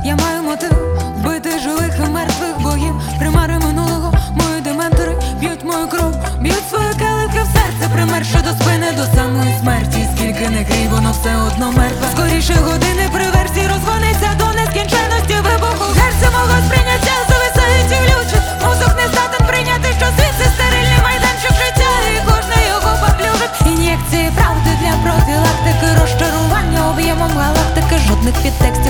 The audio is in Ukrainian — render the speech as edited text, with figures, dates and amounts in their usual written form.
Я маю мотив бити живих і мертвих богів. Примари минулого, мої дементори б'ють мою кров, б'ють свої келихи в серце, примерши до спини, до самої смерті. Скільки не крій, воно все одно мертве. Скоріше години при версії розвониться до нескінченності вибуху. Серце мого сприйняття зависають і влючить. Мозок не здатен прийняти, що світ це стерильний майданчик життя, і кожний його поплюжить. Ін'єкції правди для профілактики, розчарування об'ємом галактики, жодних підтекстів.